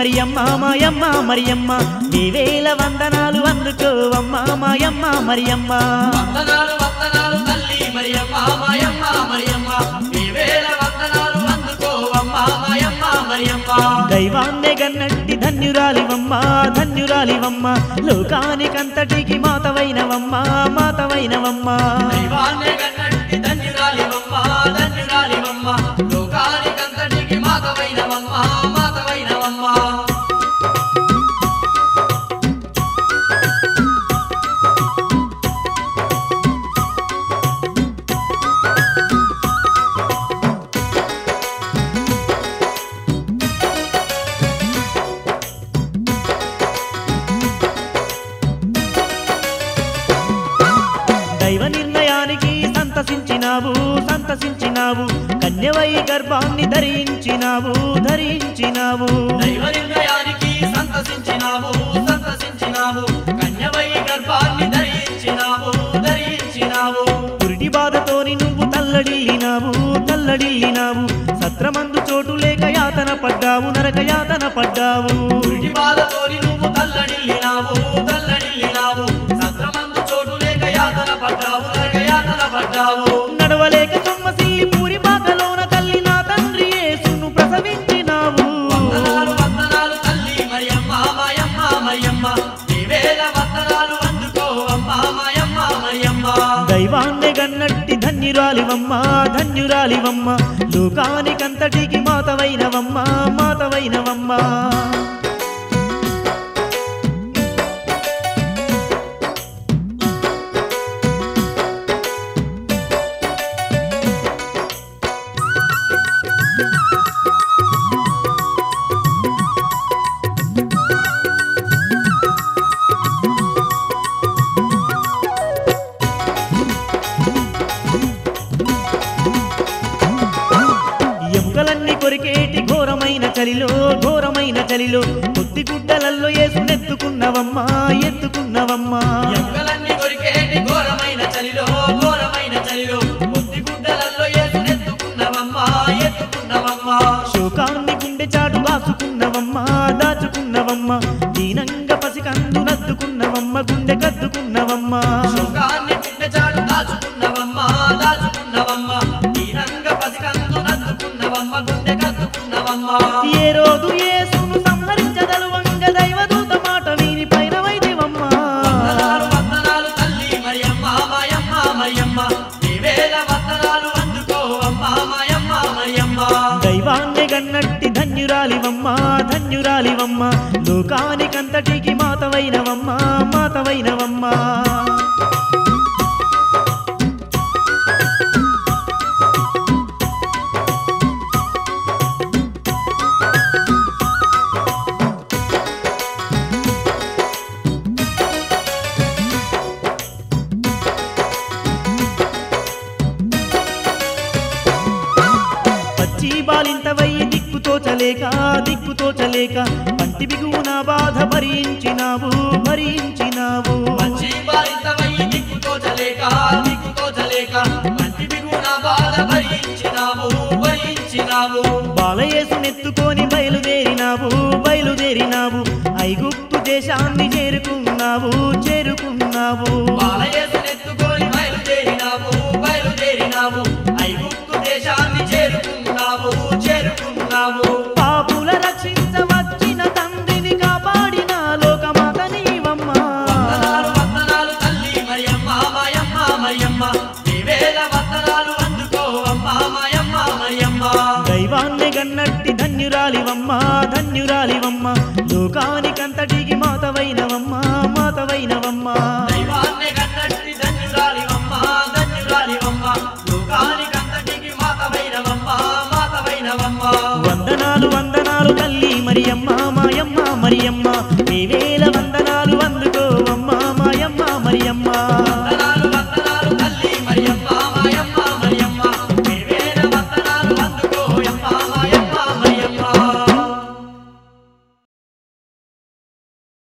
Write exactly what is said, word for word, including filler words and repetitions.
మరియమ్మ మాయమ్మ మరియమ్మ నీవేల వందనాలు అందుకోవమ్మ మాయమ్మ మరియమ్మ వందనాలు వందనాలు తల్లి మరియమ్మ మాయమ్మ మరియమ్మ నీవేల వందనాలు అందుకోవమ్మ మాయమ్మ మరియమ్మ దైవాన్నే గన్నట్టి ధన్యురాలివమ్మ ధన్యురాలివమ్మ లోకానికంతటికి మాతవైనవమ్మ మాతవైనవమ్మ దైవాన్నే గన్నట్టి ధన్యురాలివమ్మ ధన్యురాలివమ్మ లోకానికంతటికి మాతవైనవమ్మ మాతవైనవమ్మ దైవ నిర్ణయానికి సంతసించినావు సంతసించినావు కన్యవై గర్భాన్ని ధరించినావు ధరించినావు దైవ నిర్ణయానికి సంతసించినావు సంతసించినావు కన్యవై గర్భాన్ని ధరించినావు ధరించినావు పురిటి బాధతోని నువ్వు తల్లడిల్లినావు తల్లడిల్లినావు సత్రమందు చోటు లేక యాతన పడ్డావు నరక యాతన పడ్డావు పురిటి బాధతోని నువ్వు తల్లడిల్లినావు తల్లడిల్లినావు సత్రమందు చోటు లేక యాతన పడ్డావు నరక యాతన పడ్డావు నడవలేక సొమ్మసిల్లి పూరి బాటలోన తల్లి నా తండ్రి యేసును ప్రసవించినావు వందనాలు వందనాలు తల్లి మరియమ్మ మాయమ్మ మరియమ్మ నీవేల వందనాలు అందుకోవమ్మ మాయమ్మ మరియమ్మ దైవాన్నే గన్నట్టి ధన్యురాలివమ్మ ధన్యురాలివమ్మ లోకానికంతటికి మాతవైనవమ్మ మాతవైనవమ్మ ఎముకలన్నీ కొరికేటి ఘోరమైన చలిలో ఘోరమైన చలిలో కొద్ది గుడ్డలల్లో యేసునెత్తుకున్నవమ్మా ఎత్తుకున్నవమ్మా ఎముకలన్నీ కొరికేటి ఘోరమైన చలిలో ఘోరమైన చలిలో కొద్ది గుడ్డలల్లో యేసునెత్తుకున్నవమ్మా ఎత్తుకున్నవమ్మా శోకాన్ని గుండె చాటు దాచుకున్నవమ్మా దాచుకున్నవమ్మా దీనంగా పసికందు నద్దుకున్నవమ్మ గుండె కద్దుకున్నవమ్మా శోకాన్ని గుండె చాటు దాచుకున్నవమ్మా దాచుకున్నవమ్మా దీనంగా పసికందు నద్దుకున్నవమ్మ గుండె కద్దుకున్నవమ్మా ఏ రోజు యేసును సంహరించదలువంగ దైవదూత మాట విని పైన వైదివమ్మా వందనాలు వందనాలు తల్లి మరియమ్మ మాయమ్మ మరియమ్మ నీవేల వందనాలు అందుకోవమ్మ మాయమ్మ మరియమ్మ దైవాన్నే గన్నట్టి ధన్యురాలివమ్మ ధన్యురాలివమ్మ లోకానికంతటికి మాతవైనవమ్మ మాతవైనవమ్మ పచ్చి బాలింతవై దిక్కుతోచలేక దిక్కుతోచలేక పంటి బిగువున బాధ భరించినావు భరించినావు మంచి బాలింతవై దిక్కుతోచలేక దిక్కుతోచలేక మంచి బిగున బాధ భరించినావు భరించినావు బాలయేసునెత్తుకొని బయలుదేరినావు బయలుదేరినావు ఐగుప్తు దేశాన్ని చేరుకున్నావు చేరుకున్నావు బాలయేసునెత్తుకొని బయలుదేరినావు బయలుదేరినావు ఐగుప్తు దేశాన్ని చేరుకున్నావు చేరుకున్నావు పాపుల రక్షించవచ్చిన తండ్రిని కాపాడిన లోకమాత నీవమ్మ వందనాలు వందనాలు తల్లి మరియమ్మ మాయమ్మ మరియమ్మ నీవేల వందనాలు అందుకోవమ్మ మాయమ్మ మరియమ్మ దైవాన్నే గన్నట్టి ధన్యురాలివమ్మ ధన్యురాలివమ్మ లోకానికంతటికి మాతవైనవమ్మ మాతవైనవమ్మ దైవాన్నే కన్నట్టి ధన్యురాలివమ్మ ధన్యురాలివమ్మ లోకానికంతటికి మాతవైనవమ్మ మాతవైనవమ్మ వందనాలు వందనాలు తల్లి మరియమ్మ మాయమ్మ మరియమ్మ నీవేల వందనాలు